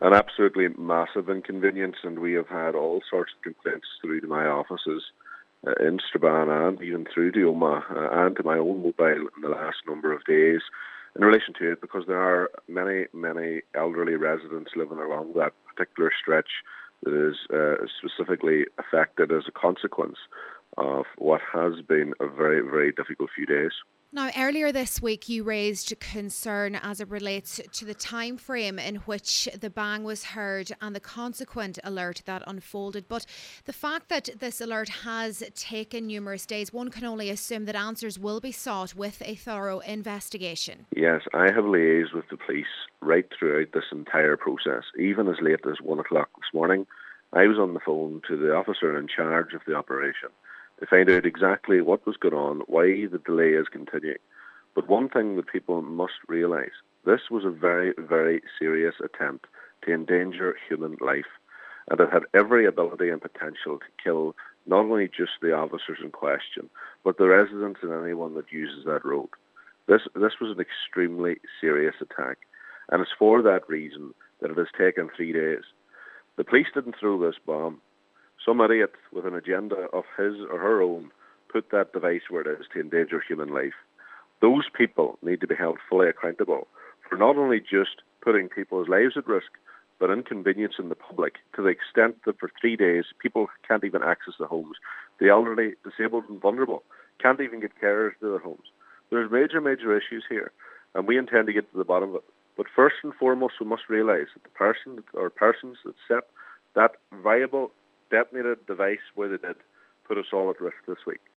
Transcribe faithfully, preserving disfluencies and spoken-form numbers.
An absolutely massive inconvenience, and we have had all sorts of complaints through to my offices uh, in Strabane and even through to Oma uh, and to my own mobile in the last number of days in relation to it, because there are many, many elderly residents living along that particular stretch that is uh, specifically affected as a consequence of what has been a very, very difficult few days. Now, earlier this week, you raised concern as it relates to the time frame in which the bang was heard and the consequent alert that unfolded. But the fact that this alert has taken numerous days, one can only assume that answers will be sought with a thorough investigation. Yes, I have liaised with the police right throughout this entire process. Even as late as one o'clock this morning, I was on the phone to the officer in charge of the operation to find out exactly what was going on, why the delay is continuing. But one thing that people must realise, this was a very, very serious attempt to endanger human life, and it had every ability and potential to kill not only just the officers in question, but the residents and anyone that uses that road. This, this was an extremely serious attack, and it's for that reason that it has taken three days. The police didn't throw this bomb. Some idiot with an agenda of his or her own put that device where it is to endanger human life. Those people need to be held fully accountable for not only just putting people's lives at risk, but inconveniencing the public to the extent that for three days people can't even access their homes. The elderly, disabled and vulnerable can't even get carers to their homes. There's major, major issues here, and we intend to get to the bottom of it. But first and foremost, we must realise that the person or persons that set that viable detonated device where they did put us all at risk this week.